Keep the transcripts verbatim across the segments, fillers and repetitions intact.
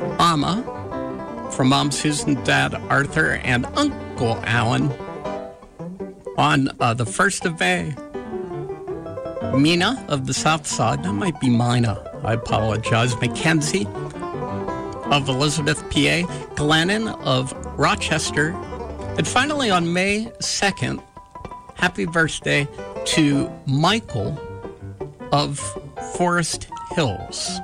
Mama, from Mom Susan, Dad Arthur, and Uncle Alan on uh, the first of May. Mina of the South Side, that might be Mina, I apologize. Mackenzie of Elizabeth, P A. Glennon of Rochester. And finally, on May second, happy birthday to Michael of Forest Hills.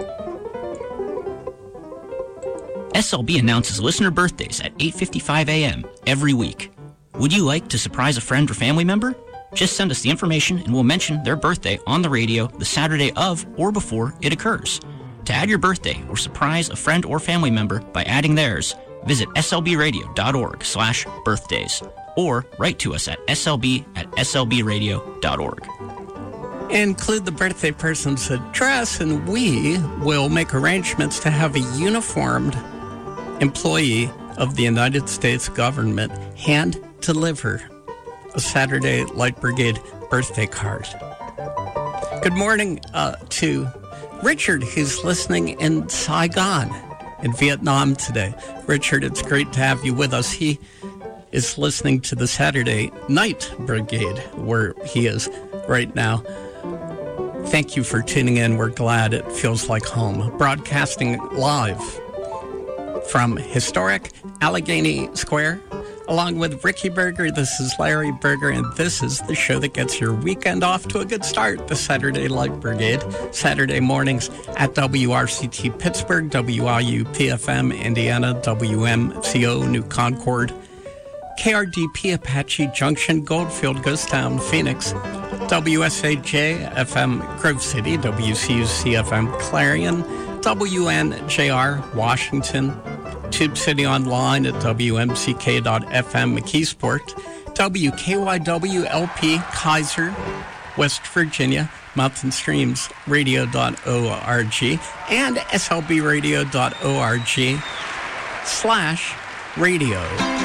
S L B announces listener birthdays at eight fifty-five a.m. every week. Would you like to surprise a friend or family member? Just send us the information and we'll mention their birthday on the radio the Saturday of or before it occurs. To add your birthday or surprise a friend or family member by adding theirs, visit slbradio.org slash birthdays or write to us at slb at slbradio.org. Include the birthday person's address and we will make arrangements to have a uniformed employee of the United States government hand deliver a Saturday Light Brigade birthday card. Good morning uh, to Richard, who's listening in Saigon, in Vietnam today. Richard, it's great to have you with us. He is listening to the Saturday Night Brigade, where he is right now. Thank you for tuning in. We're glad it feels like home. Broadcasting live from historic Allegheny Square, along with Ricky Berger. This is Larry Berger, and this is the show that gets your weekend off to a good start, the Saturday Light Brigade. Saturday mornings at W R C T Pittsburgh, W I U P F M Indiana, W M C O New Concord, K R D P Apache Junction, Goldfield, Ghost Town, Phoenix, W S A J F M Grove City, W C U C F M Clarion, W N J R Washington, Tube City Online at W M C K dot F M McKeesport, W K Y W L P Kaiser, West Virginia, Mountain Streams Radio dot org, and S L B Radio dot org slash radio.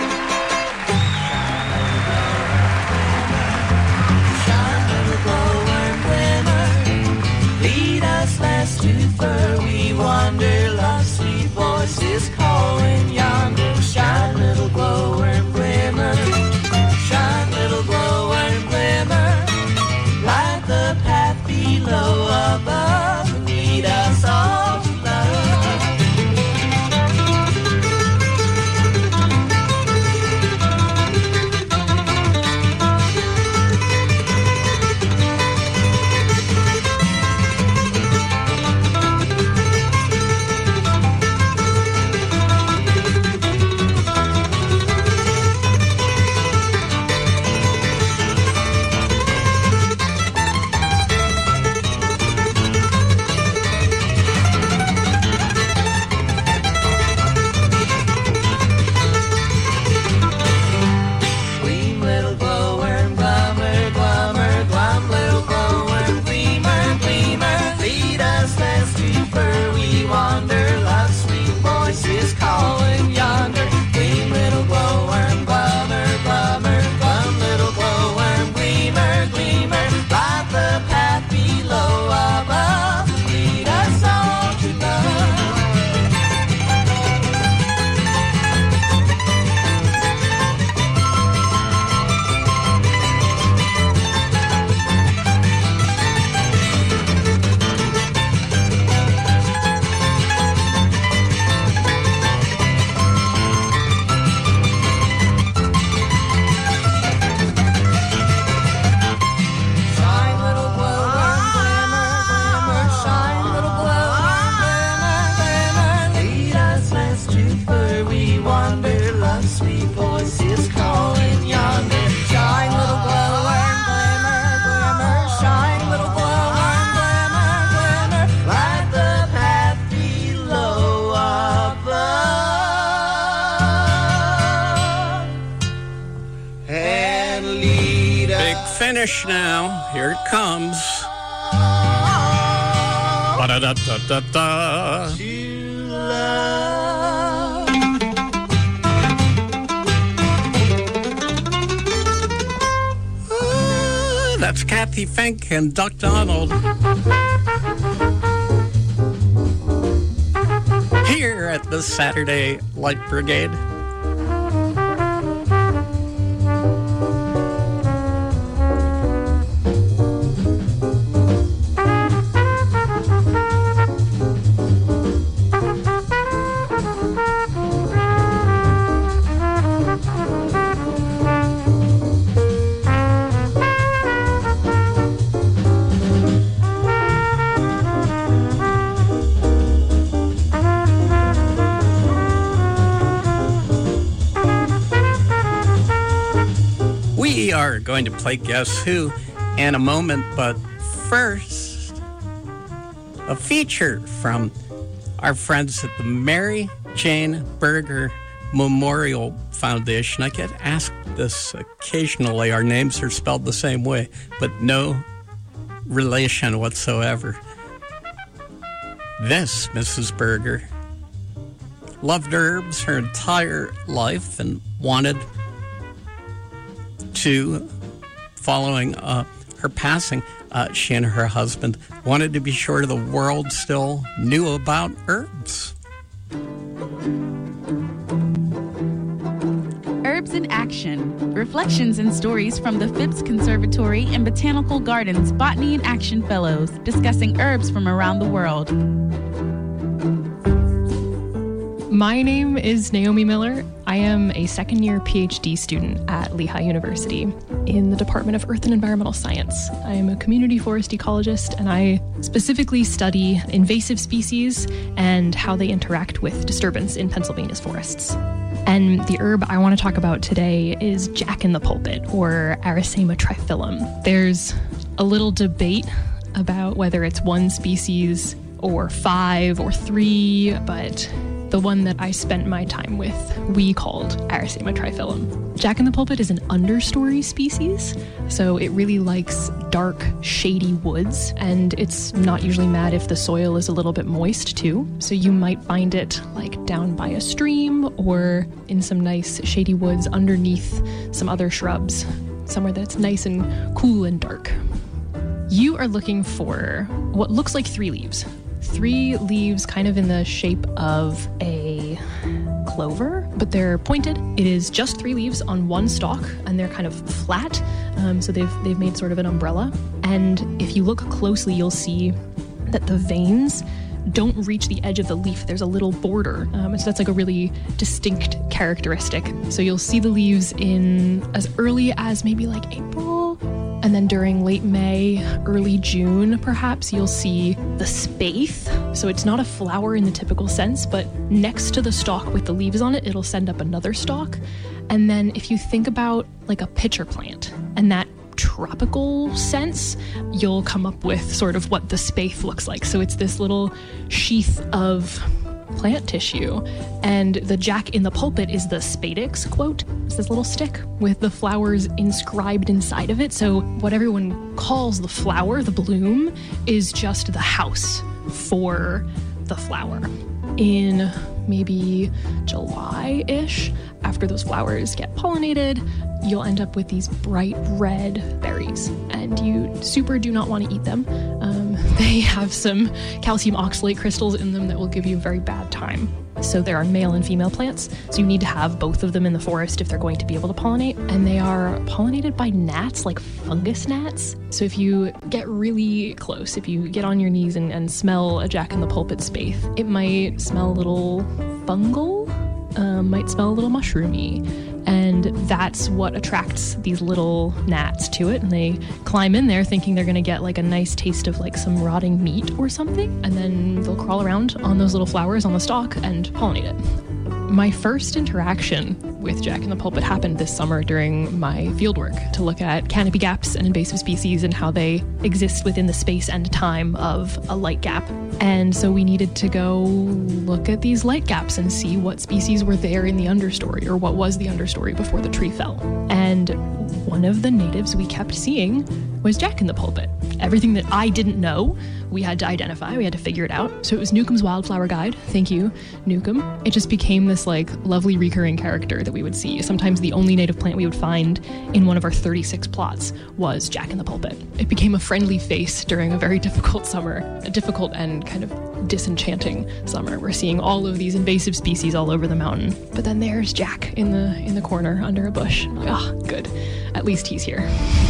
Last to fur, we wander, lost sweet voices calling yonder. Shine, little glowworm glimmer, shine, little glowworm glimmer, light the path below, above, and lead us all to Finish now. Here it comes. Ba-da-da-da-da-da. Ooh, that's Kathy Fink and Duck Donald. here at the Saturday Light Brigade. We are going to play Guess Who in a moment, but first, a feature from our friends at the Mary Jane Berger Memorial Foundation. I get asked this occasionally. Our names are spelled the same way, but no relation whatsoever. This Missus Berger loved herbs her entire life and wanted to, following uh, her passing, uh, she and her husband wanted to be sure the world still knew about herbs. Herbs in Action. Reflections and stories from the Phipps Conservatory and Botanical Gardens Botany in Action Fellows discussing herbs from around the world. My name is Naomi Miller. I am a second-year P H D student at Lehigh University in the Department of Earth and Environmental Science. I am a community forest ecologist, and I specifically study invasive species and how they interact with disturbance in Pennsylvania's forests. And the herb I want to talk about today is jack-in-the-pulpit, or Arisema triphyllum. There's a little debate about whether it's one species or five or three, but the one that I spent my time with, we called Arisema triphyllum. Jack-in-the-pulpit is an understory species, so it really likes dark, shady woods, and it's not usually mad if the soil is a little bit moist too. So you might find it like down by a stream or in some nice shady woods underneath some other shrubs, somewhere that's nice and cool and dark. You are looking for what looks like three leaves. Three leaves kind of in the shape of a clover, but they're pointed. It is just three leaves on one stalk, and they're kind of flat, um, so they've they've made sort of an umbrella. And if you look closely, you'll see that the veins don't reach the edge of the leaf. There's a little border, um, so that's like a really distinct characteristic. So you'll see the leaves in as early as maybe like April, and then during late May, early June, perhaps, you'll see the spathe. So it's not a flower in the typical sense, but next to the stalk with the leaves on it, it'll send up another stalk. And then if you think about like a pitcher plant and that tropical sense, you'll come up with sort of what the spathe looks like. So it's this little sheath of plant tissue, and the jack-in-the-pulpit is the spadix, quote. It's this little stick with the flowers inscribed inside of it. So what everyone calls the flower, the bloom, is just the house for the flower. In maybe July-ish, after those flowers get pollinated, you'll end up with these bright red berries, and you super do not want to eat them. Um, they have some calcium oxalate crystals in them that will give you a very bad time. So there are male and female plants, so you need to have both of them in the forest if they're going to be able to pollinate. And they are pollinated by gnats, like fungus gnats. So if you get really close, if you get on your knees and, and smell a jack-in-the-pulpit spathe, it might smell a little fungal, um, might smell a little mushroomy. And that's what attracts these little gnats to it. And they climb in there thinking they're going to get like a nice taste of like some rotting meat or something. And then they'll crawl around on those little flowers on the stalk and pollinate it. My first interaction with jack-in-the-pulpit happened this summer during my fieldwork to look at canopy gaps and invasive species and how they exist within the space and time of a light gap. And so we needed to go look at these light gaps and see what species were there in the understory, or what was the understory before the tree fell. And one of the natives we kept seeing was jack-in-the-pulpit. Everything that I didn't know, we had to identify, we had to figure it out. So it was Newcomb's Wildflower Guide. Thank you, Newcomb. It just became this like lovely recurring character that that we would see. Sometimes the only native plant we would find in one of our thirty-six plots was Jack in the Pulpit. It became a friendly face during a very difficult summer, a difficult and kind of disenchanting summer. We're seeing all of these invasive species all over the mountain. But then there's Jack in the in the corner under a bush. I'm like, ah, oh, good. At least he's here.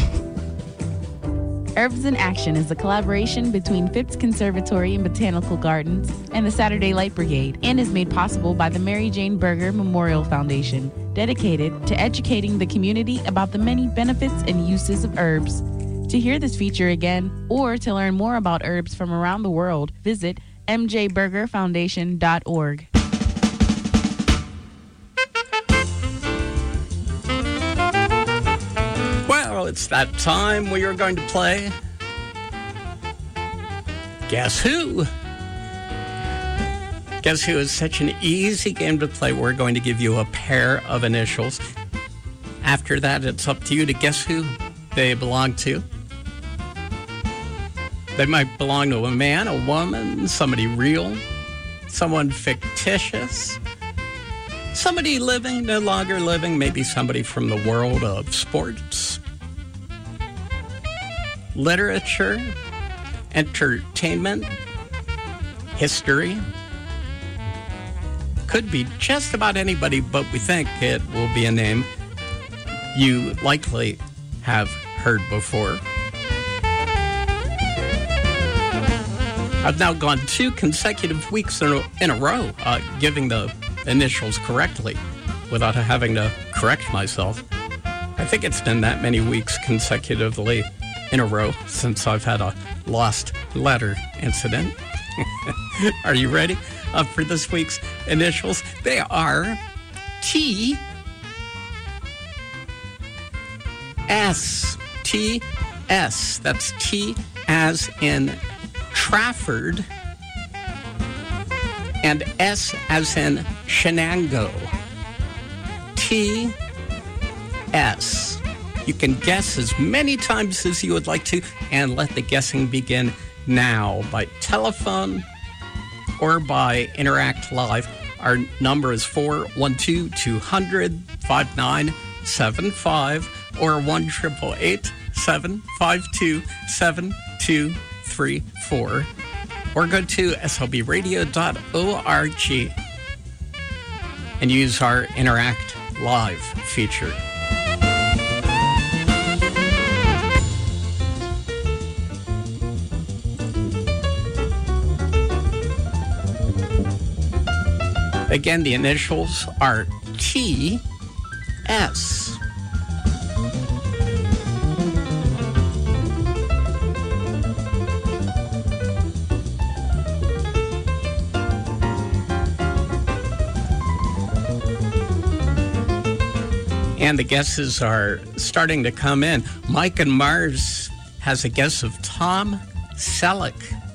Herbs in Action is a collaboration between Phipps Conservatory and Botanical Gardens and the Saturday Light Brigade, and is made possible by the Mary Jane Berger Memorial Foundation, dedicated to educating the community about the many benefits and uses of herbs. To hear this feature again, or to learn more about herbs from around the world, visit m j berger foundation dot org. Well, it's that time we are going to play Guess Who? Guess Who is such an easy game to play. We're going to give you a pair of initials. After that, it's up to you to guess who they belong to. They might belong to a man, a woman, somebody real, someone fictitious, somebody living, no longer living, maybe somebody from the world of sports, literature, entertainment, history. Could be just about anybody, but we think it will be a name you likely have heard before. I've now gone two consecutive weeks in a, in a row uh, giving the initials correctly without having to correct myself. I think it's been that many weeks consecutively in a row since I've had a lost letter incident. Are you ready uh, for this week's initials? They are T, S, T, S. That's T as in Trafford, and S as in Shenango. T, S. You can guess as many times as you would like to, and let the guessing begin now by telephone or by Interact Live. Our number is four one two, two hundred, five nine seven five or one eight eight eight, seven five two, seven two three four, or go to s l b radio dot org and use our Interact Live feature. Again, the initials are T S. And the guesses are starting to come in. Mike and Mars has a guess of Tom Selleck.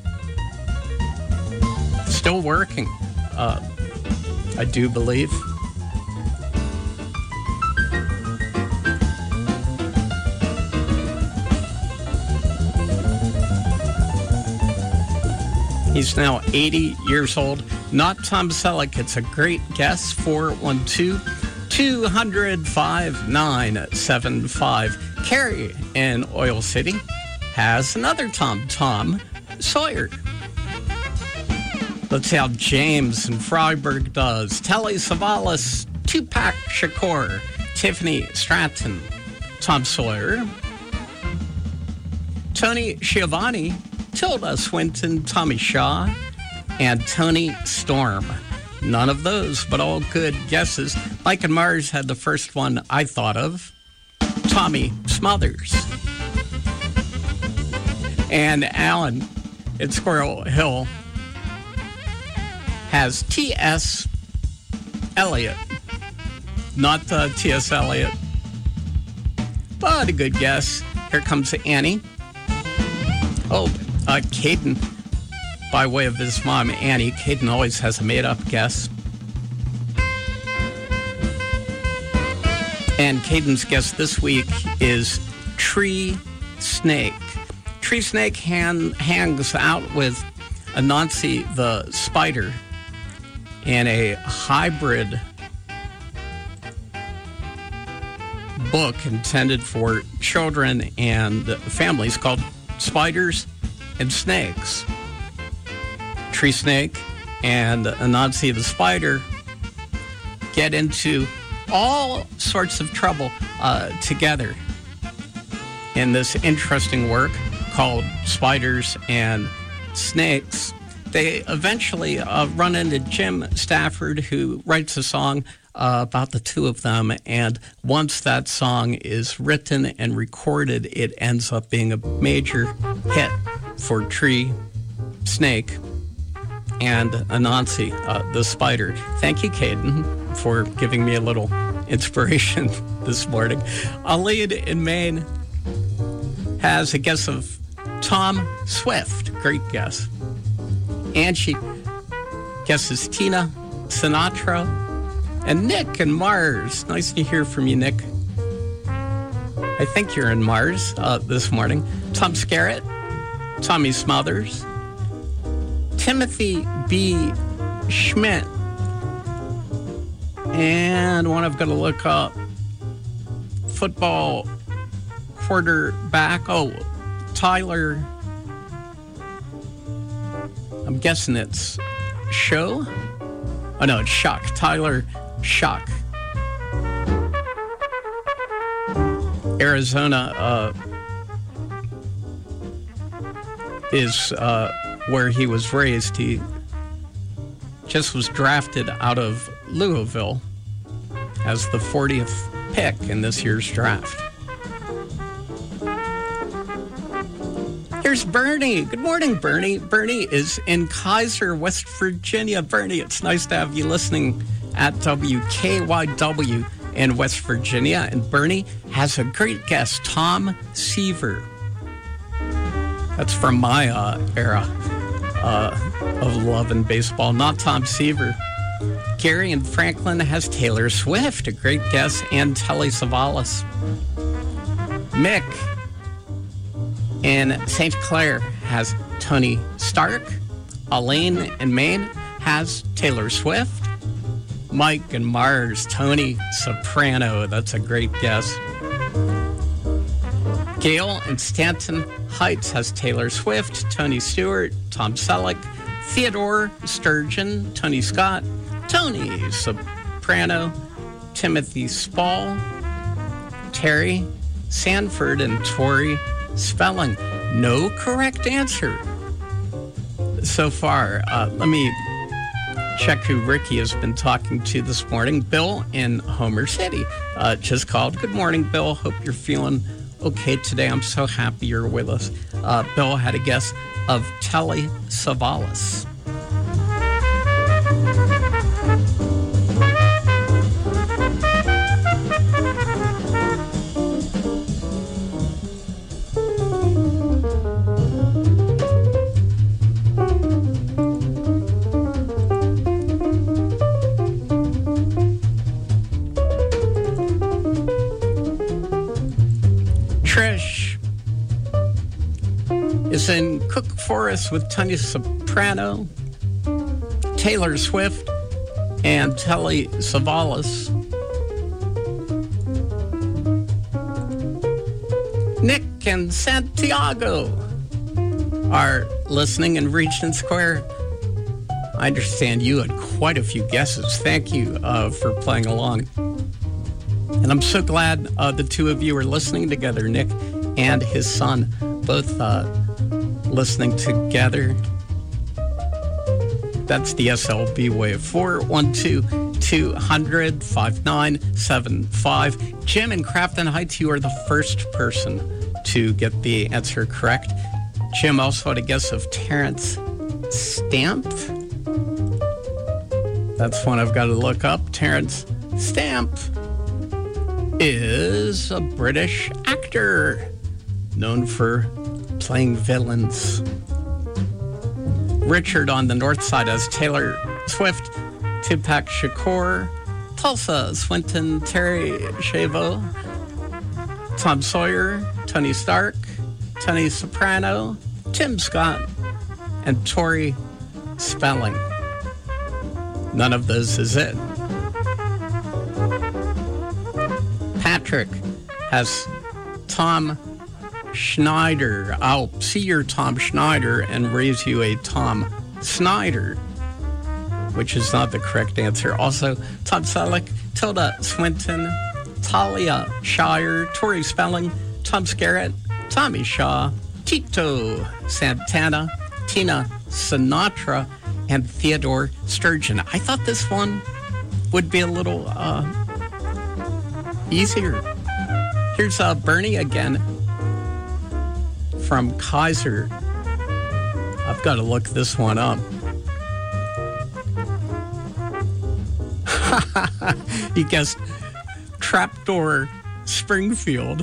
Still working, uh, I do believe. He's now eighty years old. Not Tom Selleck. It's a great guess. four one two, two hundred, five nine seven five. Carrie in Oil City has another Tom, Tom Sawyer. Let's see how James in Freiburg does. Telly Savalas, Tupac Shakur, Tiffany Stratton, Tom Sawyer, Tony Schiavone, Tilda Swinton, Tommy Shaw, and Tony Storm. None of those, but all good guesses. Mike and Mars had the first one I thought of, Tommy Smothers. And Alan at Squirrel Hill has T S Eliot, not uh, T S Eliot, but a good guess. Here comes Annie. Oh, uh, Caden, by way of his mom, Annie. Caden always has a made-up guess. And Caden's guess this week is tree snake. Tree snake hand, hangs out with Anansi the spider in a hybrid book intended for children and families called Spiders and Snakes. Tree Snake and Anansi the Spider get into all sorts of trouble uh, together in this interesting work called Spiders and Snakes. They eventually uh, run into Jim Stafford, who writes a song uh, about the two of them, and once that song is written and recorded, it ends up being a major hit for Tree Snake and Anansi, uh, the Spider. Thank you, Caden, for giving me a little inspiration this morning. Our lead in Maine has a guess of Tom Swift. Great guess. Angie guesses Tina Sinatra. And Nick in Mars. Nice to hear from you, Nick. I think you're in Mars uh, this morning. Tom Skerritt, Tommy Smothers, Timothy B. Schmidt, and one I've got to look up, football quarterback, oh, Tyler, I'm guessing it's Show? Oh, no, it's Shock. Tyler Shock. Arizona uh, is uh, where he was raised. He just was drafted out of Louisville as the fortieth pick in this year's draft. Here's Bernie. Good morning, Bernie. Bernie is in Kaiser, West Virginia. Bernie, it's nice to have you listening at W K Y W in West Virginia. And Bernie has a great guest, Tom Seaver. That's from my uh, era uh, of love and baseball, not Tom Seaver. Gary in Franklin has Taylor Swift, a great guess, and Telly Savalas. Mick in Saint Clair has Tony Stark. Elaine in Maine has Taylor Swift. Mike in Mars, Tony Soprano. That's a great guess. Gail in Stanton Heights has Taylor Swift, Tony Stewart, Tom Selleck, Theodore Sturgeon, Tony Scott, Tony Soprano, Timothy Spall, Terry Sanford, and Tori Spelling. No correct answer so far. Uh, let me check who Ricky has been talking to this morning. Bill in Homer City uh, just called. Good morning, Bill. Hope you're feeling okay today. I'm so happy you're with us. Uh, Bill had a guess of Telly Savalas. In Cook Forest with Tony Soprano, Taylor Swift, and Telly Savalas. Nick and Santiago are listening in Regent Square. I understand you had quite a few guesses. Thank you uh, for playing along. And I'm so glad uh, the two of you are listening together, Nick and his son, both uh, listening together. That's the S L B wave. four one two, two hundred, five nine seven five. Jim in Crafton Heights, you are the first person to get the answer correct. Jim also had a guess of Terrence Stamp. That's one I've got to look up. Terrence Stamp is a British actor known for playing villains. Richard on the north side has Taylor Swift, Tupac Shakur, Tulsa, Swinton, Terry Shavo, Tom Sawyer, Tony Stark, Tony Soprano, Tim Scott, and Tori Spelling. None of those is it. Patrick has Tom Schneider. I'll see your Tom Schneider and raise you a Tom Snyder, which is not the correct answer. Also, Tom Selleck, Tilda Swinton, Talia Shire, Tori Spelling, Tom Skerritt, Tommy Shaw, Tito Santana, Tina Sinatra, and Theodore Sturgeon. I thought this one would be a little uh, easier. Here's uh, Bernie again from Kaiser. I've got to look this one up. He guessed Trapdoor Springfield,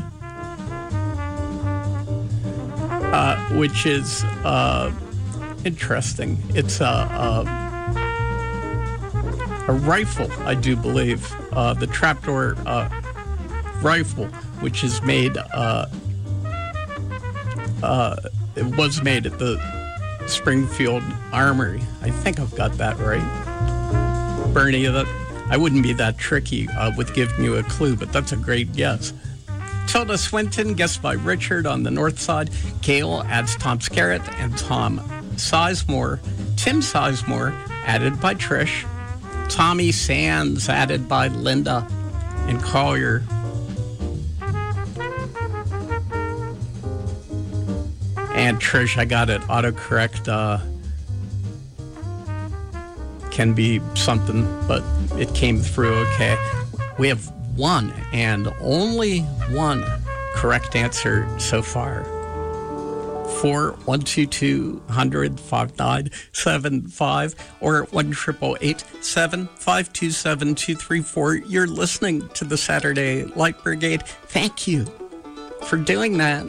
uh, which is uh, interesting. It's a, a, a rifle, I do believe. Uh, the Trapdoor uh, rifle, which is made, uh, uh, it was made at the Springfield Armory. I think I've got that right. Bernie, that, I wouldn't be that tricky uh, with giving you a clue, but that's a great guess. Tilda Swinton, guessed by Richard on the north side. Gail adds Tom Skerritt and Tom Sizemore. Tim Sizemore, added by Trish. Tommy Sands, added by Linda and Collier. And Trish, I got it. Autocorrect uh, can be something, but it came through okay. We have one and only one correct answer so far. four one two two hundred five nine seven five or one triple eight seven five two seven two three four. You're listening to the Saturday Light Brigade. Thank you for doing that.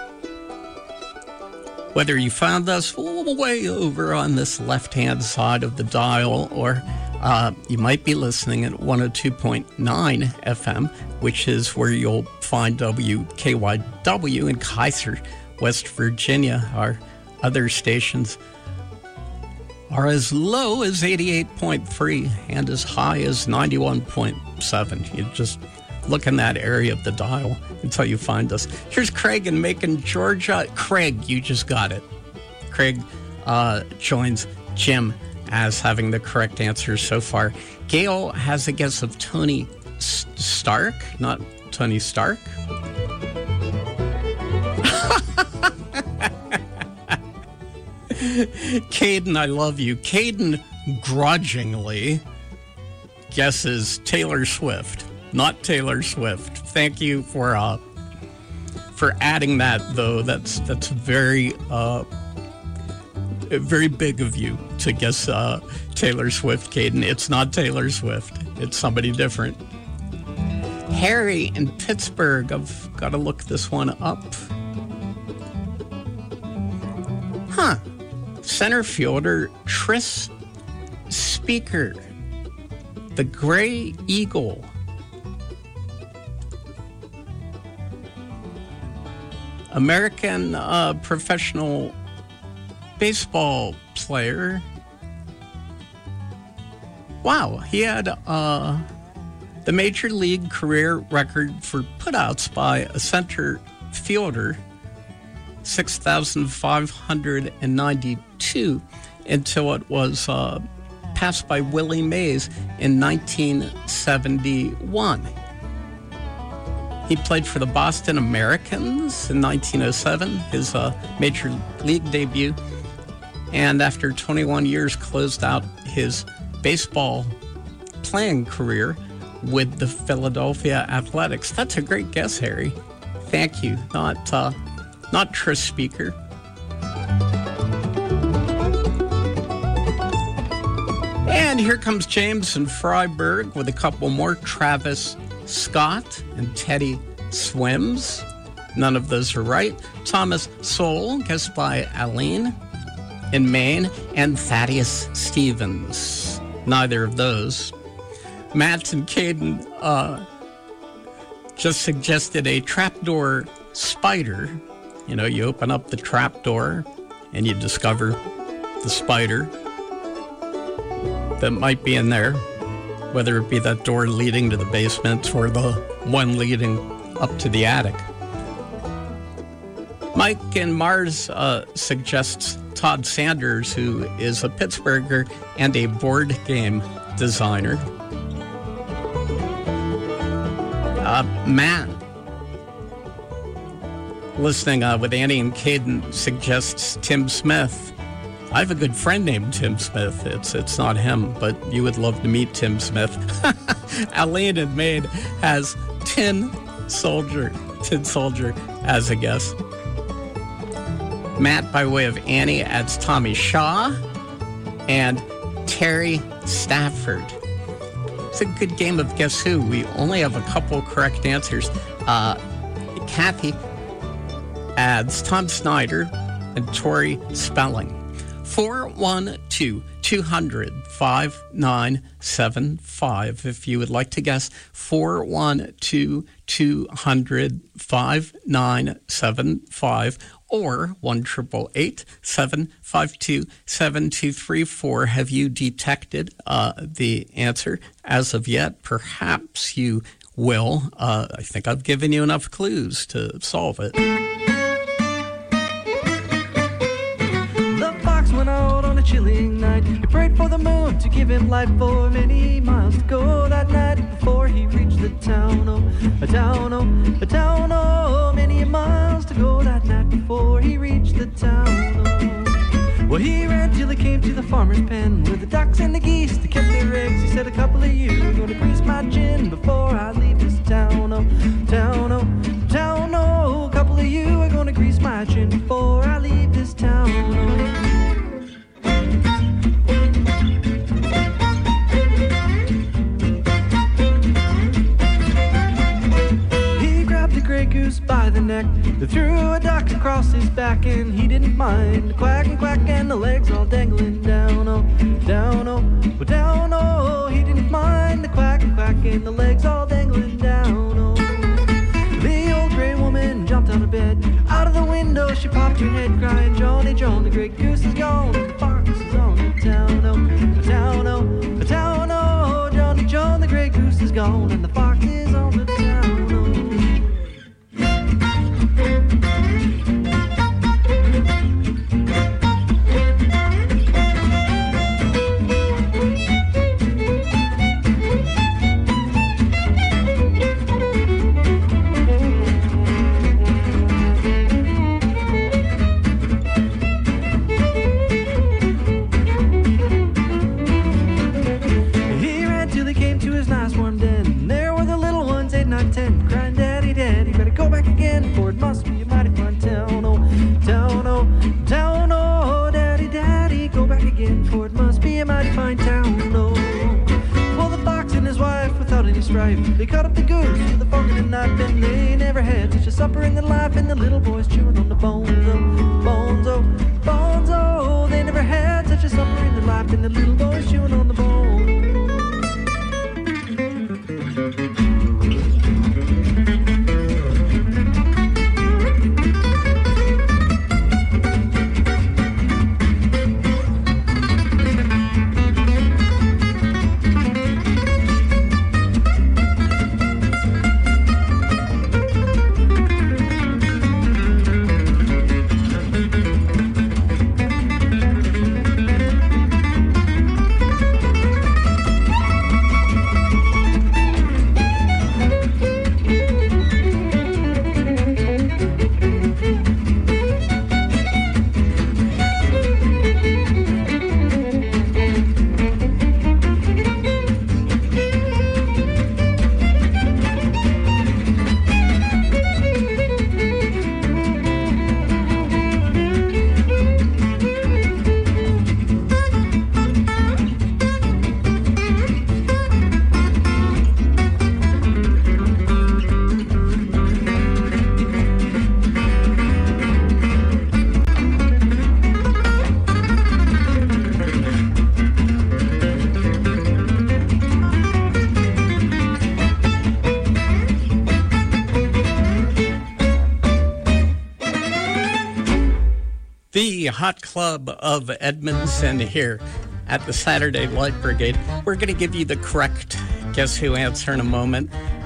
Whether you found us way over on this left-hand side of the dial, or uh, you might be listening at one oh two point nine F M, which is where you'll find W K Y W in Kaiser, West Virginia. Our other stations are as low as eighty-eight point three and as high as ninety-one point seven. You just look in that area of the dial until you find us. Here's Craig in Macon, Georgia. Craig, you just got it. Craig uh, joins Jim as having the correct answer so far. Gail has a guess of Tony S- Stark, not Tony Stark. Caden, I love you. Caden grudgingly guesses Taylor Swift. Not Taylor Swift. Thank you for uh, for adding that, though. That's that's very uh, very big of you to guess uh, Taylor Swift, Caden. It's not Taylor Swift. It's somebody different. Harry in Pittsburgh. I've got to look this one up. Huh. Center fielder Tris Speaker. The Gray Eagle. American uh, professional baseball player. Wow, he had uh, the major league career record for putouts by a center fielder, six thousand five hundred ninety-two, until it was uh, passed by Willie Mays in nineteen seventy-one. He played for the Boston Americans in nineteen oh seven, his uh, major league debut, and after twenty-one years closed out his baseball playing career with the Philadelphia Athletics. That's a great guess, Harry. Thank you. Not, uh, not Tris Speaker. And here comes James in Freiburg with a couple more. Travis Scott and Teddy Swims. None of those are right. Thomas Sowell, guessed by Aline in Maine, and Thaddeus Stevens. Neither of those. Matt and Caden uh, just suggested a trapdoor spider. You know, you open up the trapdoor and you discover the spider that might be in there, whether it be that door leading to the basement or the one leading up to the attic. Mike in Mars uh, suggests Todd Sanders, who is a Pittsburgher and a board game designer. Uh, Matt, listening uh, with Annie and Caden, suggests Tim Smith. I have a good friend named Tim Smith. It's it's not him, but you would love to meet Tim Smith. Aline in Maine has Tin Soldier, Tin Soldier as a guest. Matt, by way of Annie, adds Tommy Shaw and Terry Stafford. It's a good game of Guess Who. We only have a couple correct answers. Uh, Kathy adds Tom Snyder and Tori Spelling. four one two, two hundred, five nine seven five. If you would like to guess, four one two, two hundred, five nine seven five. Or one eight eight eight, seven five two, seven two three four. Have you detected uh, the answer as of yet? Perhaps you will. Uh, I think I've given you enough clues to solve it. The fox went out on a chilling night. He prayed for the moon to give him light for many miles to go that night before he reached the town. Oh, a town, oh, a town, oh, many miles to go that night before he reached the town. Oh. Well, he ran till he came to the farmer's pen with the ducks and the geese that kept their eggs. He said, a couple of you are going to grease my gin before I leave this town. Oh, town, oh, town, oh, a couple of you are going to grease my gin before I leave this town. Oh. Goose by the neck, they threw a duck across his back, and he didn't mind the quack and quack and the legs all dangling down, oh, down, oh, well, down, oh, he didn't mind the quack and quack and the legs all dangling down, oh. The old gray woman jumped out of bed, out of the window she popped her head, crying, Johnny, John, the great goose is gone, and the fox is on the town, oh, the town, oh, the town, oh, Johnny, John, the great goose is gone, and the fox is on the town, oh. They cut up the goose with a fork and a knife, and they never had such a supper in their life. And the little boys chewing on the bones, oh, bones, oh, bones, oh. They never had such a supper in their life, and the little boys chewing on the bones. The Hot Club of Edmondson here at the Saturday Light Brigade. We're going to give you the correct Guess Who answer in a moment.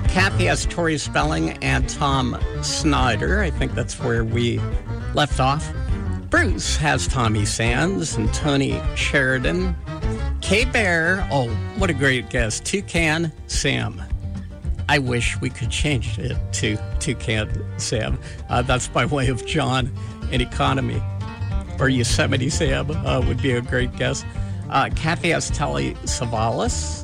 Kathy has Tori Spelling and Tom Snyder. I think that's where we left off. Bruce has Tommy Sands and Tony Sheridan. K-Bear, oh, what a great guest. Toucan Sam. I wish we could change it to Toucan Sam. Uh, that's by way of John and Economy. Or Yosemite Sam uh, would be a great guest. Uh, Kathy has Telly Savalas.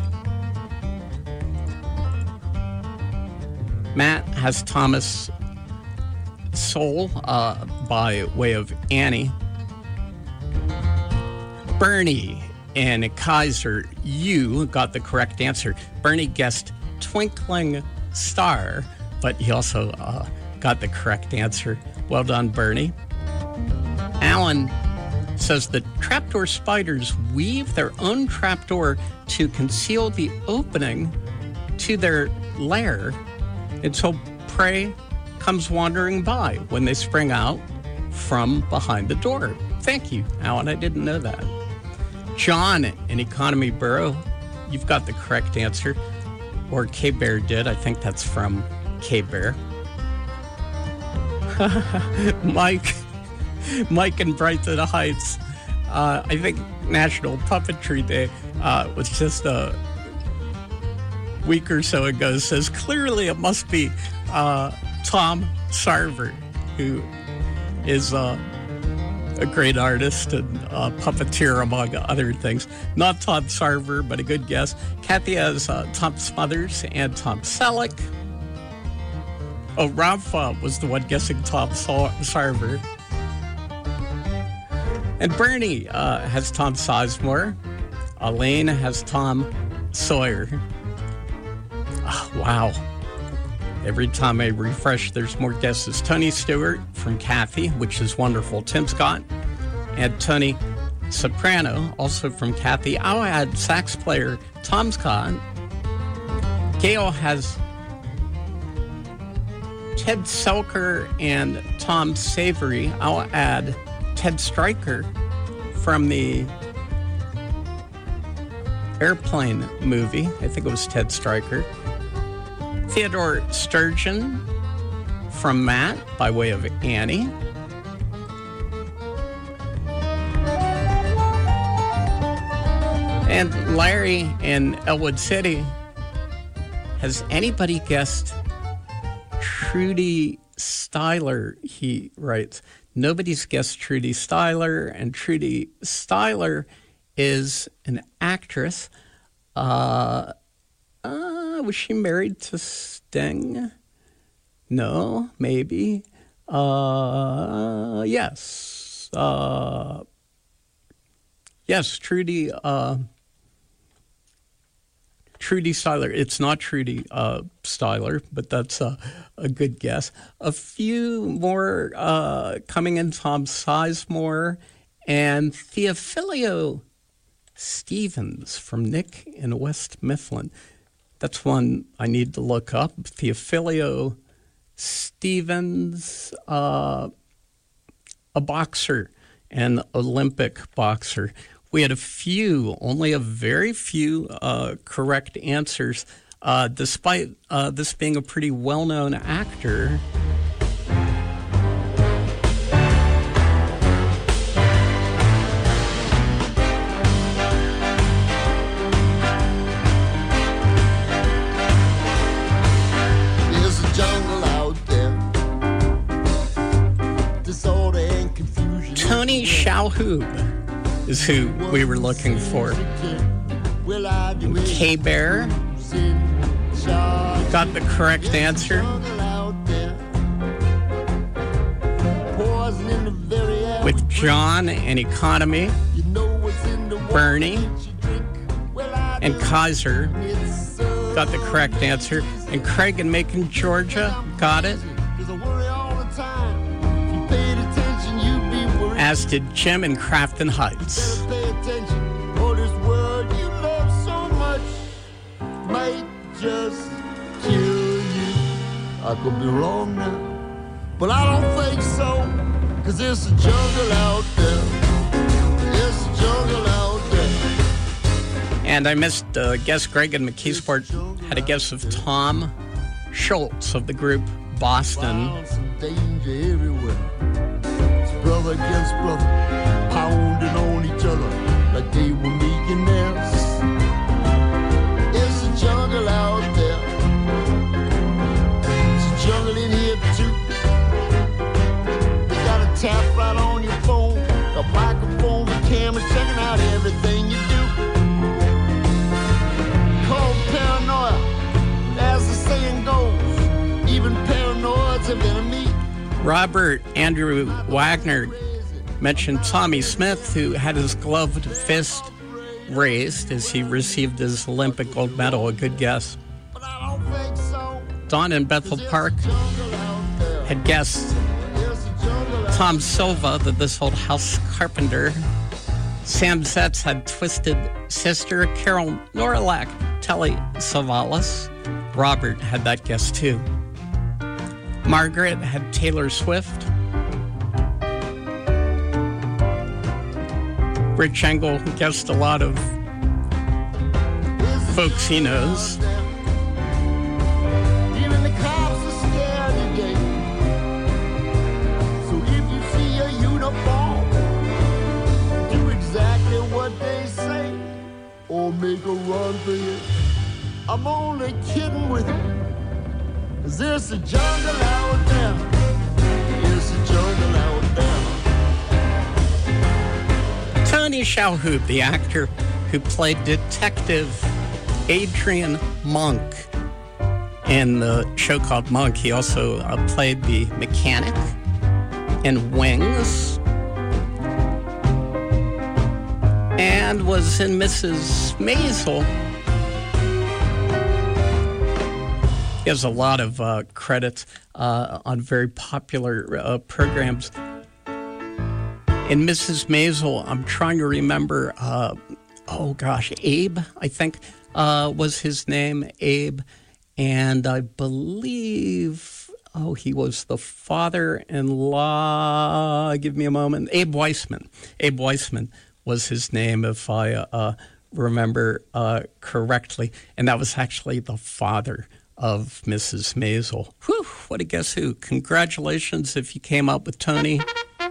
Matt has Thomas Sowell uh, by way of Annie. Bernie and Kaiser, you got the correct answer. Bernie guessed Twinkling Star, but he also uh, got the correct answer. Well done, Bernie. Alan says that trapdoor spiders weave their own trapdoor to conceal the opening to their lair until prey comes wandering by when they spring out from behind the door. Thank you, Alan. I didn't know that. John in Economy Borough, you've got the correct answer. Or K-Bear did. I think that's from K-Bear. Mike, Mike in Brighton Heights. Uh, I think National Puppetry Day uh, was just a week or so ago. Says clearly it must be uh, Tom Sarver, who is uh, a great artist and uh, puppeteer, among other things. Not Tom Sarver, but a good guess. Kathy has uh, Tom Smothers and Tom Selleck. Oh, Rafa was the one guessing Tom Sarver. And Bernie uh, has Tom Sizemore. Elaine has Tom Sawyer. Oh, wow. Every time I refresh, there's more guesses. Tony Stewart from Kathy, which is wonderful. Tim Scott and Tony Soprano, also from Kathy. I'll add sax player Tom Scott. Gail has Ted Selker and Tom Savory. I'll add Ted Stryker from the Airplane movie. I think it was Ted Stryker. Theodore Sturgeon from Matt by way of Annie. And Larry in Elwood City. Has anybody guessed Trudy Styler? He writes. Nobody's guessed Trudy Styler, and Trudy Styler is an actress. Uh, uh, was she married to Sting? No, maybe. Uh, yes. Uh, yes, Trudy. Uh, Trudy Styler. It's not Trudy uh, Styler, but that's a, a good guess. A few more uh, coming in. Tom Sizemore and Theophilio Stevens from Nick in West Mifflin. That's one I need to look up. Theophilio Stevens, uh, a boxer, an Olympic boxer. We had a few, only a very few uh, correct answers, uh, despite uh, this being a pretty well-known actor. There's a jungle out there, disorder and confusion. Tony Shalhoub is who we were looking for. And K-Bear got the correct answer. With John and Economy, Bernie, and Kaiser got the correct answer. And Craig in Macon, Georgia got it. As did Jim in Crafton Heights. Pay attention, or this world you love so much might just kill you. I could be wrong now, but I don't think so, cause there's a jungle out there. There's a jungle out there. And I missed uh, guest Greg and McKeesport had a guess of Tom Schultz of the group Boston. Danger everywhere. It's brother against brother, pounding on each other like they were millionaires. It's a jungle out there. It's a jungle in here too. You got a tap right on your phone, a microphone, the camera checking out everything you do. Called paranoia, as the saying goes. Even paranoids have enemy. Robert Andrew Wagner mentioned Tommy Smith, who had his gloved fist raised as he received his Olympic gold medal. A good guess. Don in Bethel Park had guessed Tom Silva, the This Old House carpenter. Sam Zetz had Twisted Sister. Carol Norlack, Telly Savalas. Robert had that guess too. Margaret had Taylor Swift. Rich Engel guessed a lot of folks he knows. Even the cops are scared today. So if you see a uniform, do exactly what they say, or make a run for it. I'm only kidding with you. Is this a jungle out there? It's a jungle out there. Tony Shalhoub, the actor who played Detective Adrian Monk in the show called Monk. He also uh, played the mechanic in Wings and was in Missus Maisel. He has a lot of uh, credits uh, on very popular uh, programs. In Missus Maisel, I'm trying to remember, uh, oh gosh, Abe, I think uh, was his name, Abe. And I believe, oh, he was the father-in-law, give me a moment, Abe Weissman. Abe Weissman was his name, if I uh, remember uh, correctly. And that was actually the father of Missus Maisel. Whew, what a guess who. Congratulations if you came up with Tony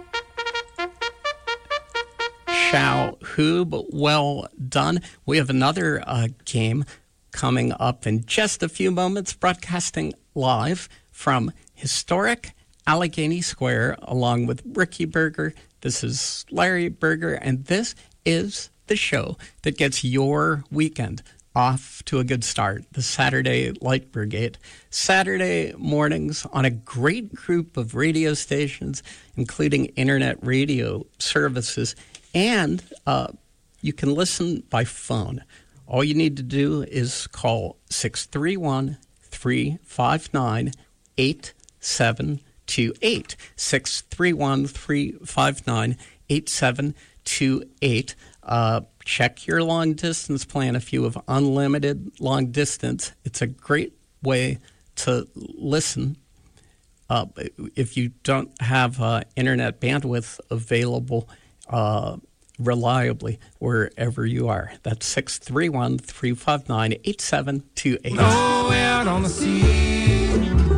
Shalhoub. Well done. We have another uh, game coming up in just a few moments, broadcasting live from historic Allegheny Square along with Ricky Berger. This is Larry Berger, and this is the show that gets your weekend off to a good start, the Saturday Light Brigade. Saturday mornings on a great group of radio stations, including internet radio services, and uh, you can listen by phone. All you need to do is call six three one, three five nine, eight seven two eight, six three one, three five nine, eight seven two eight. Uh, check your long distance plan if you have unlimited long distance. It's a great way to listen. Uh, if you don't have uh, internet bandwidth available uh, reliably wherever you are. That's six three one, three five nine, eight seven two eight. Oh, out on the sea,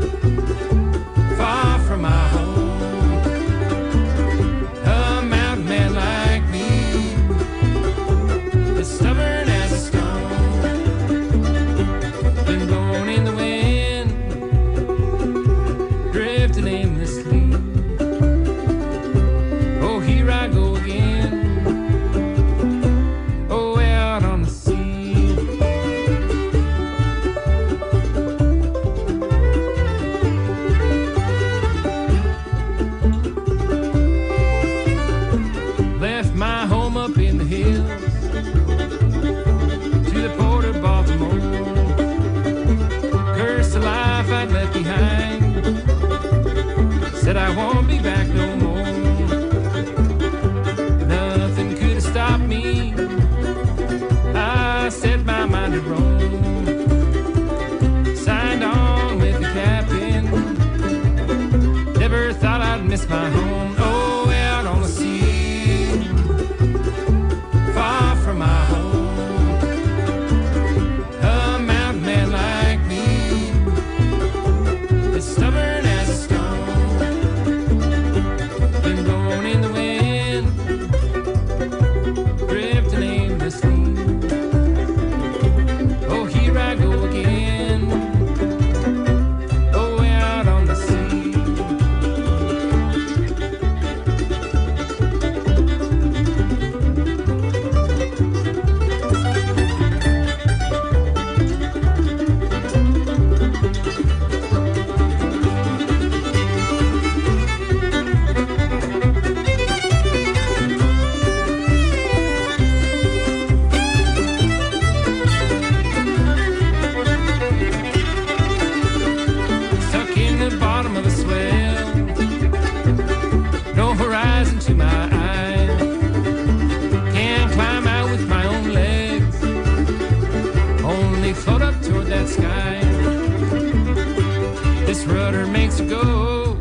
far from my home. Stubborn as a stone, been blown in the wind, drifting aimlessly. Oh, here I go again. Oh, out on the sea. Left my home up in the hills, I'd left behind, said I won't be back no more. Nothing could have stopped me, I set my mind to roam. Signed on with the captain, never thought I'd miss my home. Oh, out on the sea, far from my home. they float up toward that sky. This rudder makes it go,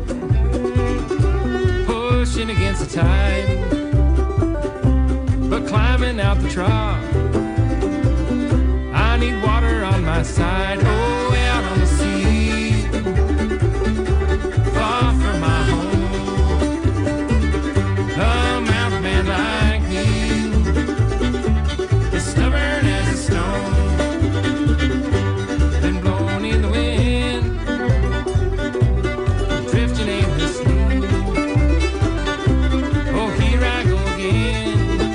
pushing against the tide. But climbing out the trough, I need water on my side. Oh, out on the sea, far from my home, a mountain man like me is stubborn as a stone, been blown in the wind, drifting aimlessly. Oh, here I go again.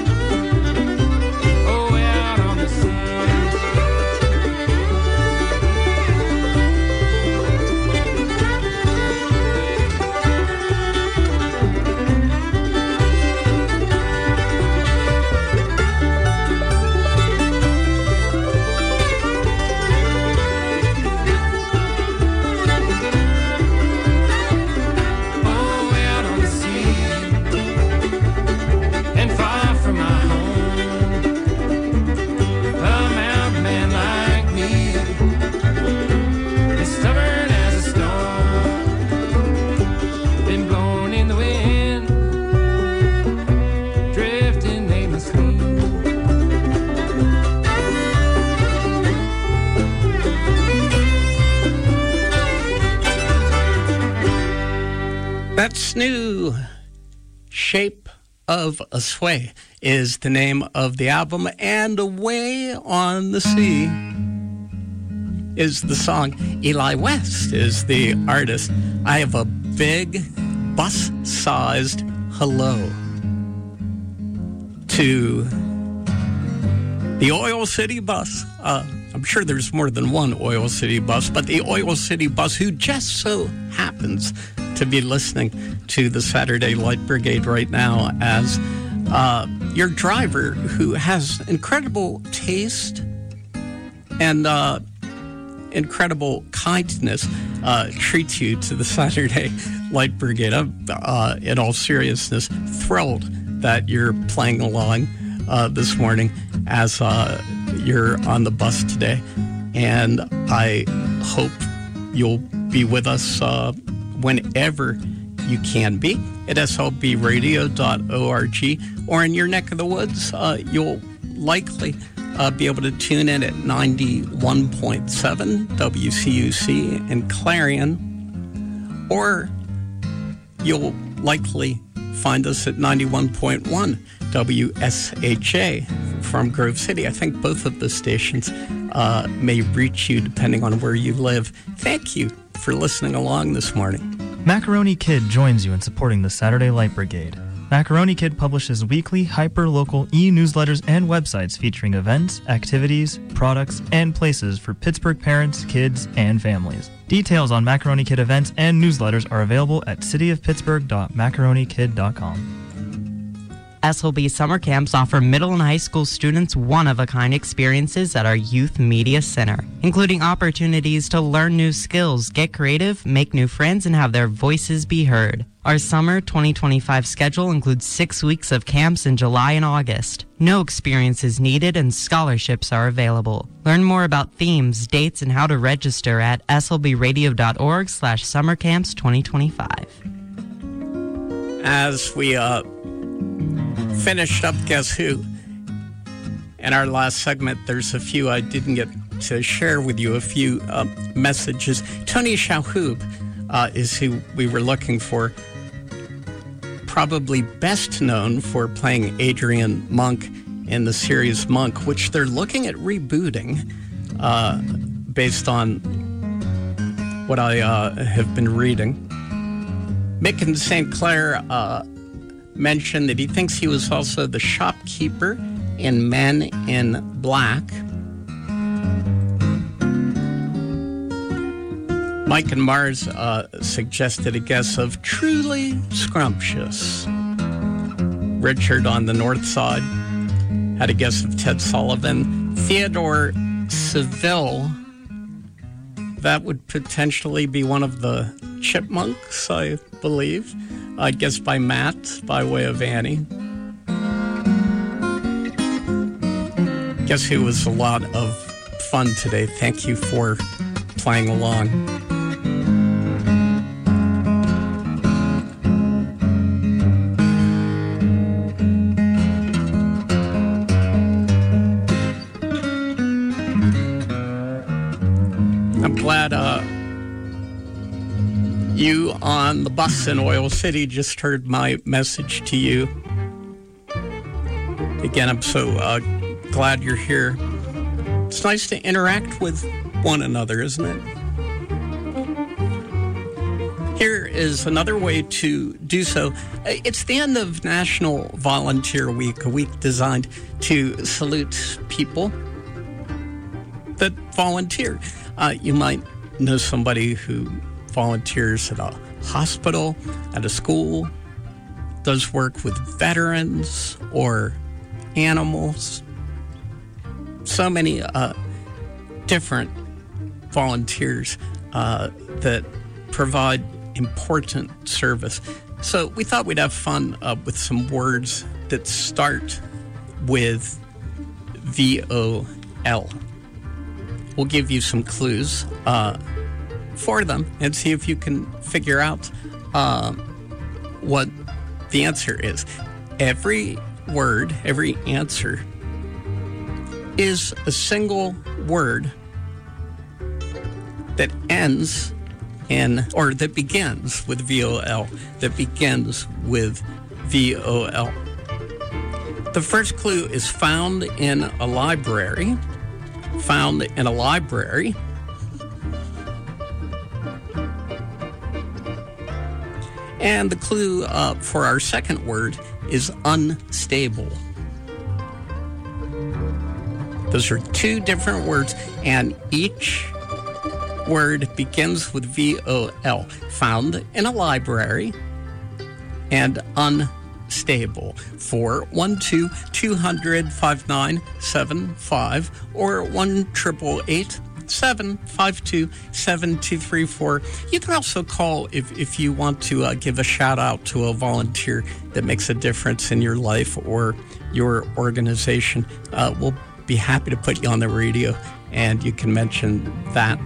Oh, out on the sea. That's new. Shape of a Sway is the name of the album, and Away on the Sea is the song. Eli West is the artist. I have a big bus-sized hello to the Oil City Bus. Uh, I'm sure there's more than one Oil City Bus, but the Oil City Bus, who just so happens to be listening to the Saturday Light Brigade right now, as uh, your driver, who has incredible taste and uh, incredible kindness, uh, treats you to the Saturday Light Brigade. I'm, uh, in all seriousness, thrilled that you're playing along uh, this morning as uh, you're on the bus today. And I hope you'll be with us uh, whenever you can be at S L B radio dot org, or in your neck of the woods, uh, you'll likely uh, be able to tune in at ninety-one point seven W C U C in Clarion, or you'll likely find us at ninety-one point one W S H A from Grove City. I think both of the stations uh, may reach you depending on where you live. Thank you for listening along this morning. Macaroni Kid joins you in supporting the Saturday Light Brigade. Macaroni Kid publishes weekly, hyper-local e-newsletters and websites featuring events, activities, products, and places for Pittsburgh parents, kids, and families. Details on Macaroni Kid events and newsletters are available at city of pittsburgh dot macaroni kid dot com. S L B summer camps offer middle and high school students one-of-a-kind experiences at our Youth Media Center, including opportunities to learn new skills, get creative, make new friends, and have their voices be heard. Our summer twenty twenty-five schedule includes six weeks of camps in July and August. No experience is needed and scholarships are available. Learn more about themes, dates, and how to register at S L B radio dot org slash summer camps twenty twenty-five. As we uh, finished up Guess Who, in our last segment, there's a few I didn't get to share with you, a few uh, messages. Tony Shalhoub uh, is who we were looking for. Probably best known for playing Adrian Monk in the series Monk, which they're looking at rebooting uh, based on what I uh, have been reading. Mick in Saint Clair uh, mentioned that he thinks he was also the shopkeeper in Men in Black. Mike and Mars uh, suggested a guess of Truly Scrumptious. Richard on the north side had a guess of Ted Sullivan. Theodore Seville, that would potentially be one of the Chipmunks, I believe. I guess by Matt, by way of Annie. Guess Who was a lot of fun today. Thank you for playing along. I'm glad uh, you on the bus in Oil City just heard my message to you. Again, I'm so uh, glad you're here. It's nice to interact with one another, isn't it? Here is another way to do so. It's the end of National Volunteer Week, a week designed to salute people that volunteer. Uh, you might know somebody who volunteers at a hospital, at a school, does work with veterans or animals. So many uh, different volunteers uh, that provide important service. So we thought we'd have fun uh, with some words that start with V O L. We'll give you some clues uh, for them and see if you can figure out uh, what the answer is. Every word, every answer is a single word that ends in, or that begins with V O L, that begins with V O L. The first clue is found in a library. Found in a library. And the clue uh, for our second word is unstable. Those are two different words, and each word begins with V O L. Found in a library and unstable. four one two, two hundred, five nine seven five or one eight eight eight, seven five two, seven two three four. You can also call if, if you want to uh, give a shout out to a volunteer that makes a difference in your life or your organization. Uh, we'll be happy to put you on the radio and you can mention that.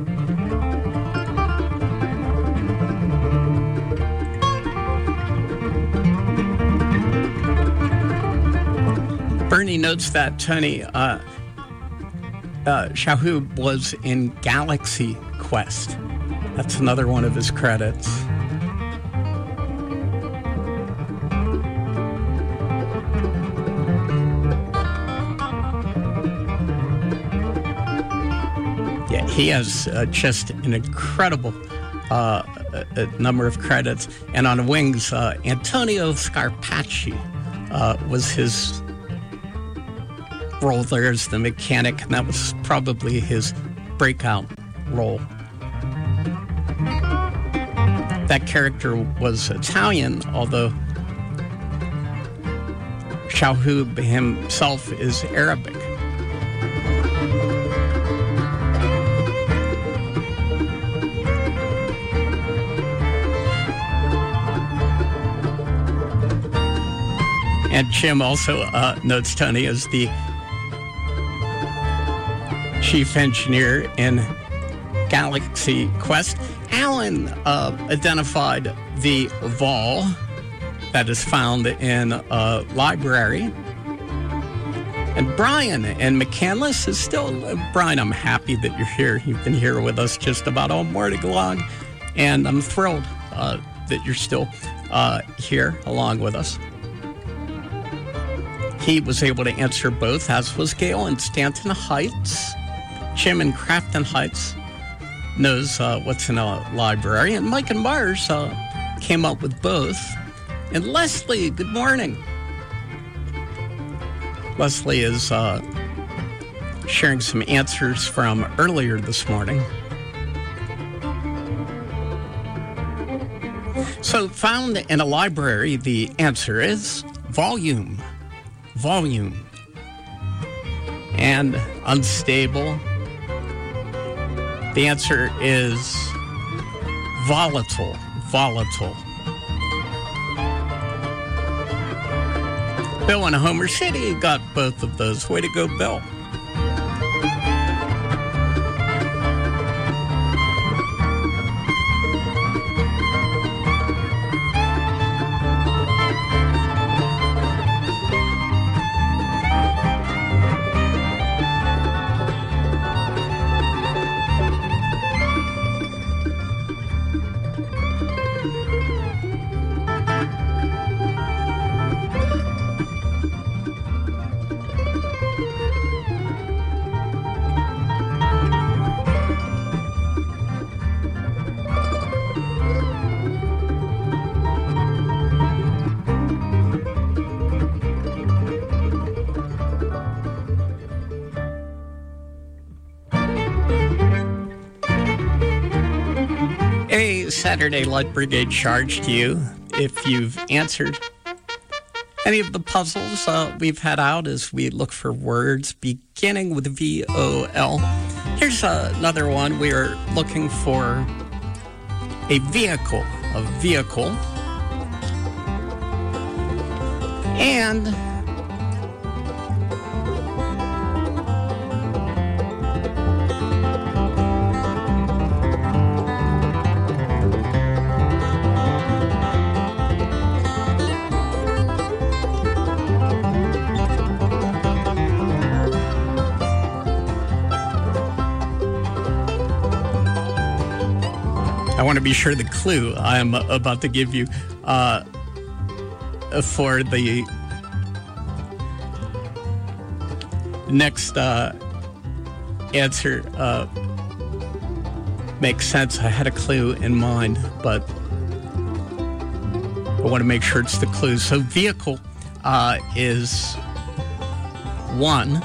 Bernie notes that Tony uh, uh, Shahub was in Galaxy Quest. That's another one of his credits. Yeah, he has uh, just an incredible uh, a, a number of credits. And on Wings, uh, Antonio Scarpacci uh, was his role there as the mechanic, and that was probably his breakout role. That character was Italian, although Shahub himself is Arabic. And Jim also uh, notes Tony as the chief engineer in Galaxy Quest. Alan uh, identified the Vol that is found in a library. And Brian in McCandless is still... Uh, Brian, I'm happy that you're here. You've been here with us just about all morning long. And I'm thrilled uh, that you're still uh, here along with us. He was able to answer both, as was Gail in Stanton Heights. Jim in Crafton Heights knows uh, what's in a library. And Mike and Mars uh, came up with both. And Leslie, good morning. Leslie is uh, sharing some answers from earlier this morning. So found in a library, the answer is volume. Volume. And unstable. The answer is volatile. Volatile. Bill in Homer City got both of those. Way to go, Bill. A Saturday Light Brigade charge to you if you've answered any of the puzzles uh, we've had out as we look for words beginning with V O L. Here's uh, another one. We are looking for a vehicle, a vehicle. And I want to be sure the clue I'm about to give you uh, for the next uh, answer uh, makes sense. I had a clue in mind, but I want to make sure it's the clue. So vehicle uh, is one.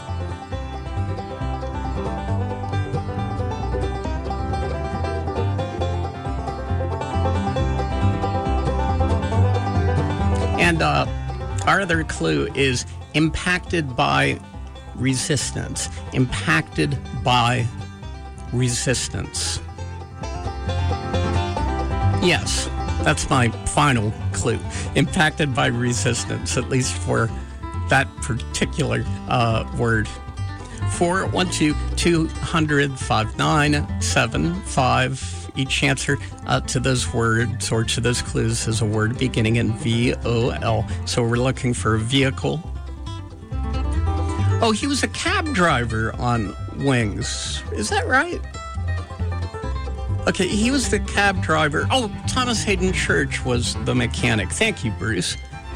And uh, our other clue is impacted by resistance. Impacted by resistance. Yes, that's my final clue. Impacted by resistance, at least for that particular uh, word. four one two, two hundred, five nine seven five. Each answer uh, to those words or to those clues is a word beginning in V O L. So we're looking for a vehicle. Oh, he was a cab driver on Wings. Is that right? Okay, he was the cab driver. Oh, Thomas Hayden Church was the mechanic. Thank you, Bruce.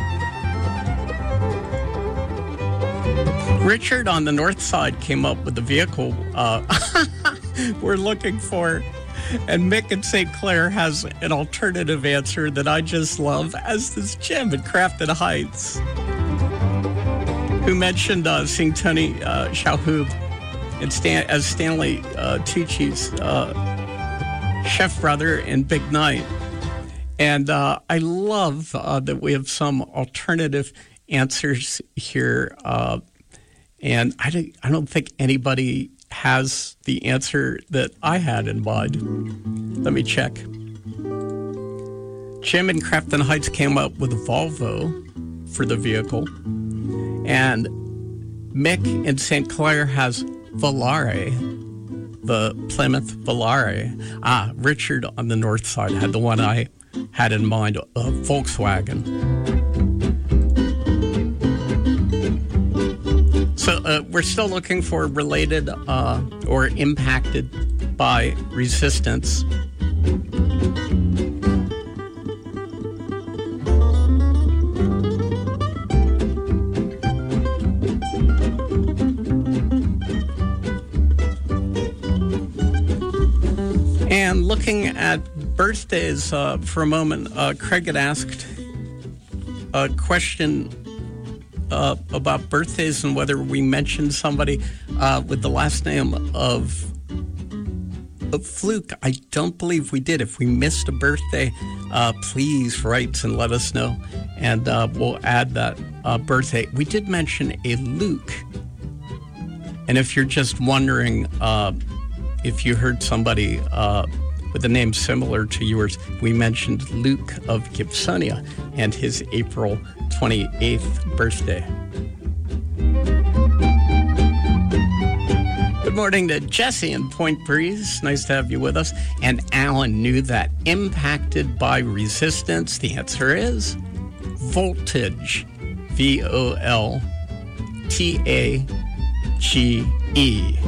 Richard on the north side came up with the vehicle uh, we're looking for. And Mick in Saint Clair has an alternative answer that I just love, as does Jim in Crafton Heights, who mentioned uh, seeing Tony uh, Shalhoub and Stan- as Stanley uh, Tucci's uh, chef brother in Big Night. And uh, I love uh, that we have some alternative answers here. Uh, and I don't, I don't think anybody has the answer that I had in mind. Let me check. Jim in Crafton Heights came up with Volvo for the vehicle. And Mick in Saint Clair has Volare, the Plymouth Volare. Ah, Richard on the north side had the one I had in mind, a Volkswagen. So uh, we're still looking for related uh, or impacted by resistance. And looking at birthdays uh, for a moment, uh, Craig had asked a question Uh, about birthdays and whether we mentioned somebody uh, with the last name of, of Fluke. I don't believe we did. If we missed a birthday, uh, please write and let us know, and uh, we'll add that uh, birthday. We did mention a Luke, and if you're just wondering uh, if you heard somebody uh, with a name similar to yours, we mentioned Luke of Gibsonia and his April twenty-eighth birthday. Good morning to Jesse in Point Breeze. Nice to have you with us. And Alan knew that impacted by resistance. The answer is voltage. V O L T A G E.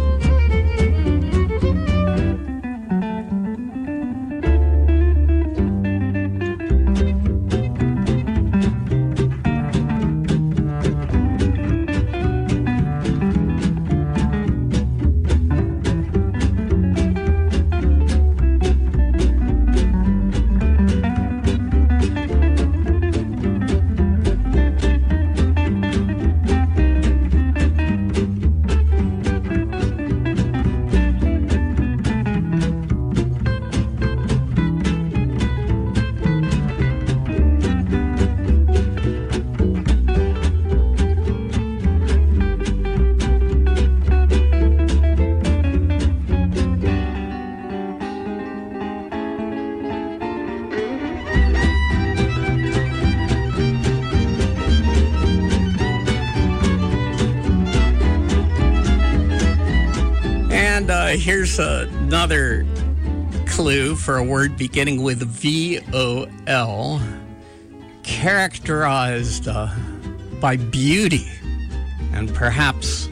Uh, here's another clue for a word beginning with V O L, characterized uh, by beauty and perhaps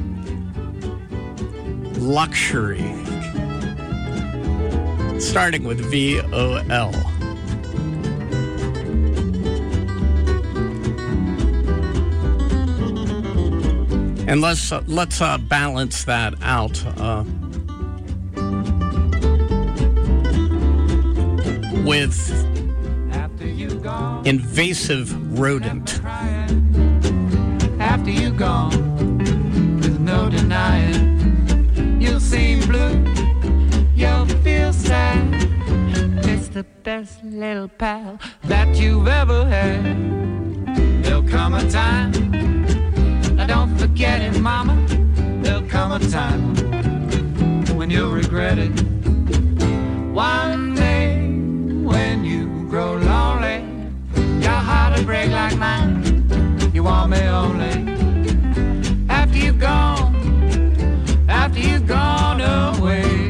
luxury. Starting with V O L. And let's uh, let's uh, balance that out. Uh, with invasive rodent. After you gone, there's no denying. You'll seem blue, you'll feel sad. It's the best little pal that you've ever had. There'll come a time, now don't forget it, mama. There'll come a time when you'll regret it. One day when you grow lonely, your heart will break like mine. You want me only after you've gone, after you've gone away.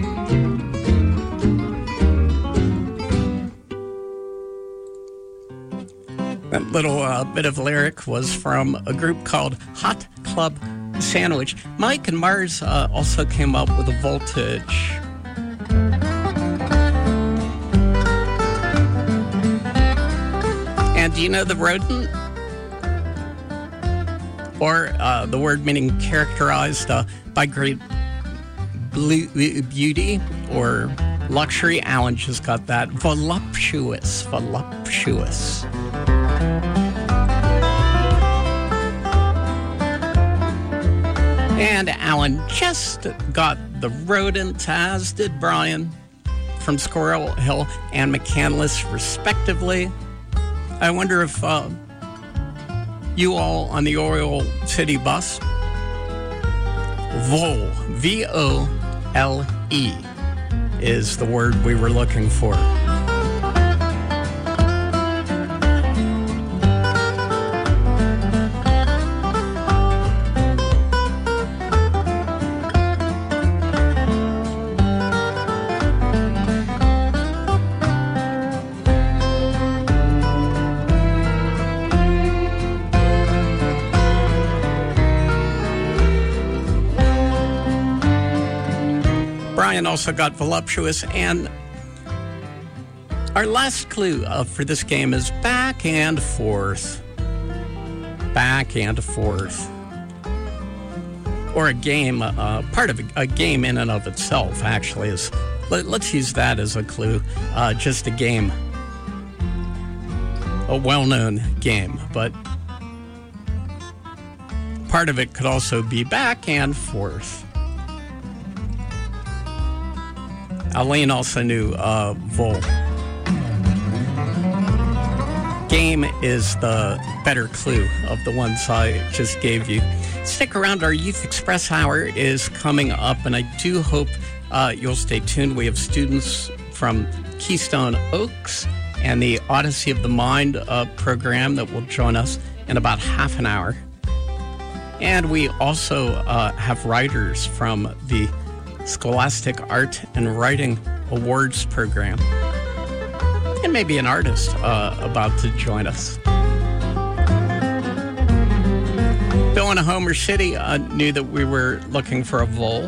That little uh, bit of lyric was from a group called Hot Club Sandwich. Mike and Mars uh, also came up with a Voltage. And do you know the rodent? Or uh, the word meaning characterized uh, by great blue beauty or luxury? Alan just got that. Voluptuous. Voluptuous. And Alan just got the rodent, as did Brian, from Squirrel Hill and McCandless, respectively. I wonder if uh, you all on the Oriole City bus, Vole, V O L E, is the word we were looking for. Brian also got voluptuous, and our last clue uh, for this game is back and forth. Back and forth. Or a game, uh, part of a, a game in and of itself, actually, is. Let, let's use that as a clue. Uh, just a game. A well-known game, but part of it could also be back and forth. Aline also knew uh, Vol. Game is the better clue of the ones I just gave you. Stick around. Our Youth Express Hour is coming up, and I do hope uh, you'll stay tuned. We have students from Keystone Oaks and the Odyssey of the Mind uh, program that will join us in about half an hour. And we also uh, have writers from the Scholastic Art and Writing Awards program. And maybe an artist uh, about to join us. Bill in Homer City uh, knew that we were looking for a vole.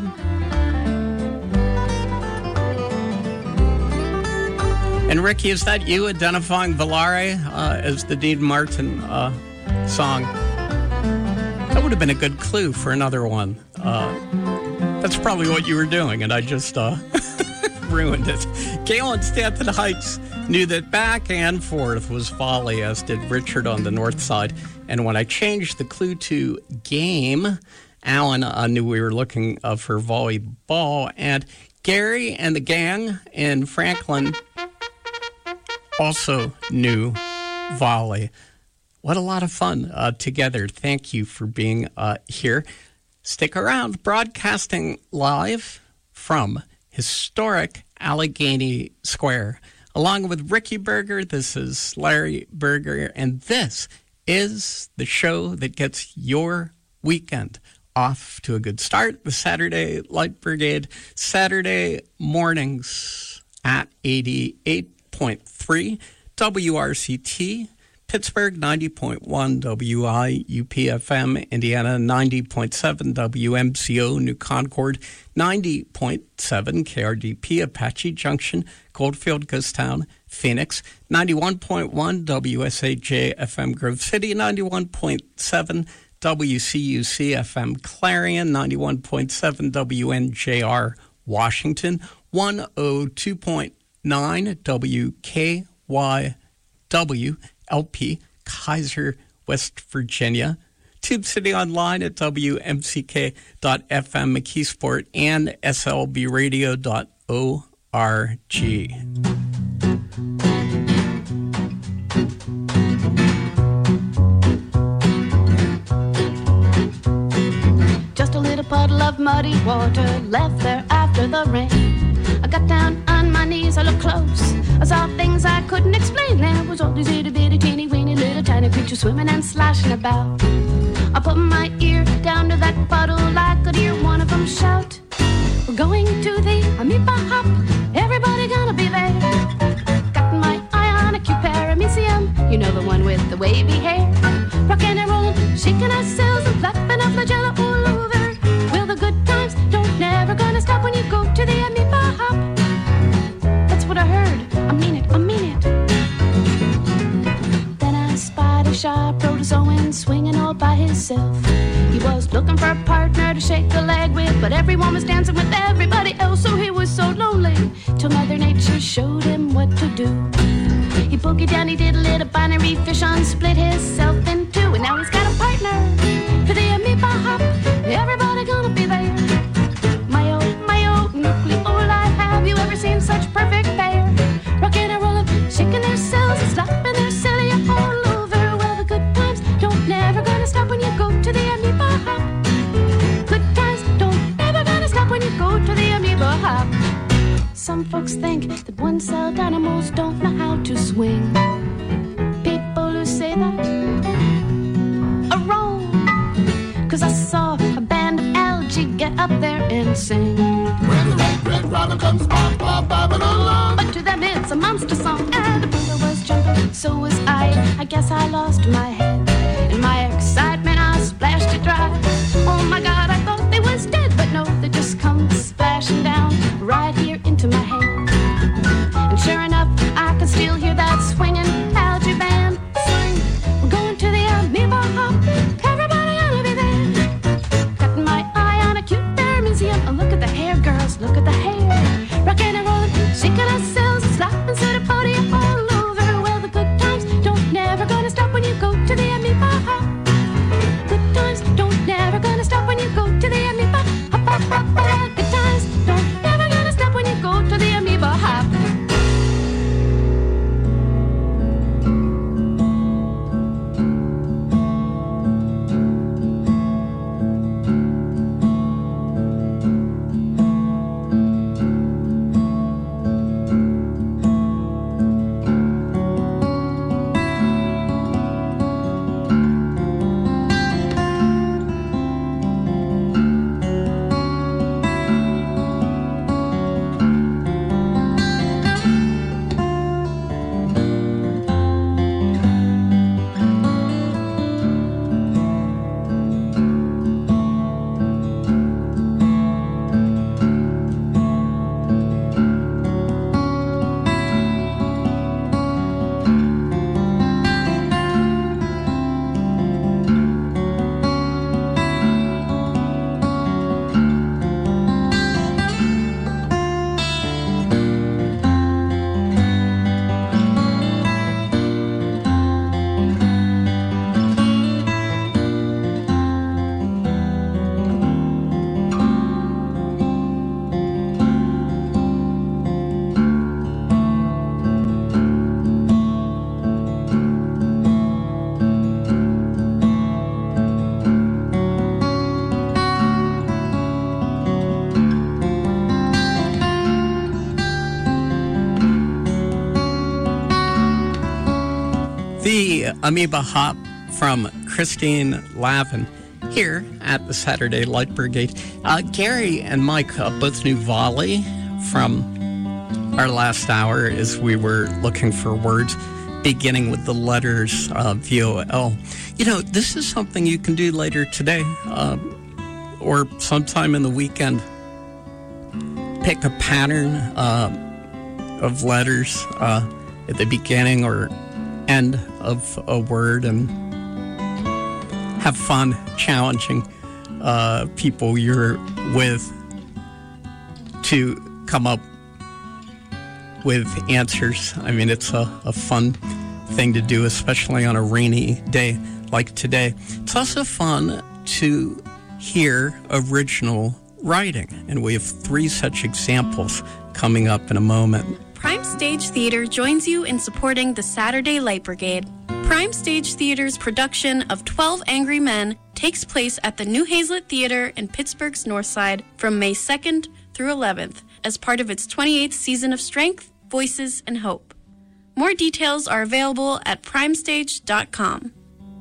And Ricky, is that you identifying Volare uh, as the Dean Martin uh, song? That would have been a good clue for another one. Uh, That's probably what you were doing, and I just uh, ruined it. Gail in Stanton Heights knew that back and forth was folly, as did Richard on the north side. And when I changed the clue to game, Alan uh, knew we were looking uh, for volleyball. And Gary and the gang in Franklin also knew volley. What a lot of fun uh, together. Thank you for being uh, here. Stick around, broadcasting live from historic Allegheny Square. Along with Ricky Berger, this is Larry Berger, and this is the show that gets your weekend off to a good start. The Saturday Light Brigade, Saturday mornings at eighty-eight point three W R C T, Pittsburgh ninety point one W I U P F M, Indiana ninety point seven W M C O, New Concord ninety point seven K R D P, Apache Junction, Goldfield, Ghostown, Phoenix ninety-one point one W S A J F M, Grove City ninety-one point seven W C U C F M, Clarion ninety-one point seven W N J R, Washington one oh two point nine W K Y W L P, Kaiser, West Virginia. Tube City online at W M C K dot F M, McKeesport, and S L B radio dot org. Just a little puddle of muddy water left there after the rain. I got down on my knees, I looked close. I saw things I couldn't explain. There was all these itty bitty teeny weeny little tiny creatures swimming and slashing about. I put my ear down to that puddle, I could hear one of them shout, "We're going to the amoeba hop, everybody gonna be there." Got my eye on a cute paramecium, you know, the one with the wavy hair. Rockin' and rollin', shaking ourselves and flapping our flagella all over. Well, the good times don't never gonna stop when you go to the amoeba hop. That's what I heard, I mean it, I mean it. Then I spied a sharp protozoan swinging all by himself. He was looking for a partner to shake a leg with, but everyone was dancing with everybody else, so he was so lonely, till Mother Nature showed him what to do. He boogied down, he did a little binary fission, split himself in two, and now he's got a partner for the amoeba hop. Everybody gonna be there. My oh, my oh, nucleoli, have you ever seen such perfect pair? Rockin' and rollin', shaking their cells and slapping their cilia all over. Well, the good times don't never gonna stop when you go to the amoeba hop. Good times don't never gonna stop when you go to the amoeba hop. Some folks think that one-celled animals don't know how to swing. People who say that are wrong, 'cause I saw a band of algae get up there and sing. When the red, red robin comes bob, bob, bobbing along. But to them it's a monster song, and the brother was jumping, so was I. I guess I lost my head. In my excitement I splashed it dry. Oh my God, I thought they was dead, but no, they just come splashing down right here into my hand. And sure enough, I could still hear that swinging algae band swing. We're going to the amoeba hop, everybody gonna be there. Got my eye on a cute paramecium, and look at the hair, girls, look at the hair. Rockin' and rollin', shaking ourselves, slapping soda podium all over. Well, the good times don't never gonna stop when you go to the amoeba hop. Good times don't never gonna stop when you go to the amoeba hop, hop, hop, hop. Good times don't never gonna stop when you go to the amoeba hop. The Amoeba Hop from Christine Lavin. here at the Saturday Light Brigade. Uh, Gary and Mike uh, both knew volley from our last hour as we were looking for words beginning with the letters uh, V O L. You know, this is something you can do later today uh, or sometime in the weekend. Pick a pattern uh, of letters uh, at the beginning or end of a word and have fun challenging uh, people you're with to come up with answers. I mean, it's a, a fun thing to do, especially on a rainy day like today. It's also fun to hear original writing, and we have three such examples coming up in a moment. Prime Stage Theater joins you in supporting the Saturday Light Brigade. Prime Stage Theater's production of twelve Angry Men takes place at the New Hazlet Theater in Pittsburgh's North Side from May second through eleventh as part of its twenty-eighth season of Strength, Voices, and Hope. More details are available at primestage dot com.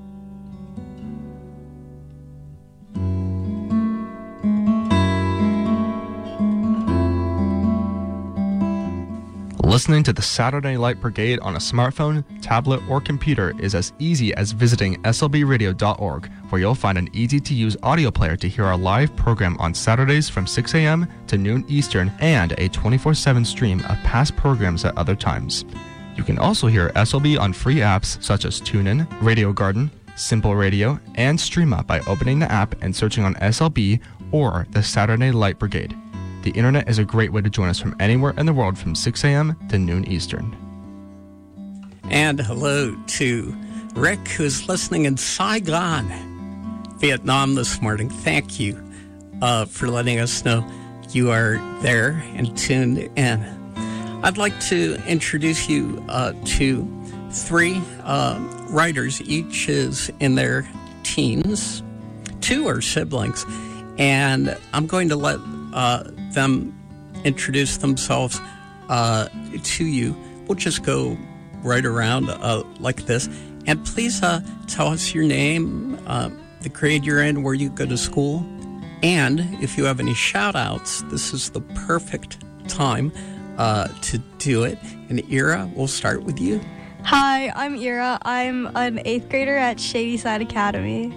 Listening to the Saturday Light Brigade on a smartphone, tablet, or computer is as easy as visiting S L B radio dot org, where you'll find an easy-to-use audio player to hear our live program on Saturdays from six a.m. to noon Eastern and a twenty-four seven stream of past programs at other times. You can also hear S L B on free apps such as TuneIn, Radio Garden, Simple Radio, and Streama by opening the app and searching on S L B or the Saturday Light Brigade. The internet is a great way to join us from anywhere in the world from six a.m. to noon Eastern. And hello to Rick, who's listening in Saigon, Vietnam this morning. Thank you uh, for letting us know you are there and tuned in. I'd like to introduce you uh, to three uh, writers. Each is in their teens. Two are siblings. And I'm going to let uh, them introduce themselves uh, to you. We'll just go right around uh, like this. And please uh, tell us your name, uh, the grade you're in, where you go to school. And if you have any shout-outs, this is the perfect time uh, to do it. And Ira, we'll start with you. Hi, I'm Ira. I'm an eighth grader at Shadyside Academy.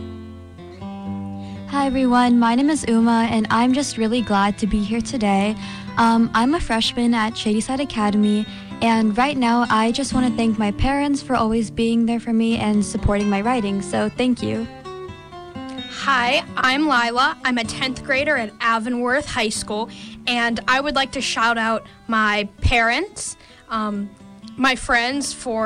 Hi everyone, my name is Uma and I'm just really glad to be here today. Um, I'm a freshman at Shadyside Academy, and right now I just want to thank my parents for always being there for me and supporting my writing, so thank you. Hi, I'm Lila. I'm a tenth grader at Avonworth High School, and I would like to shout out my parents, um, my friends for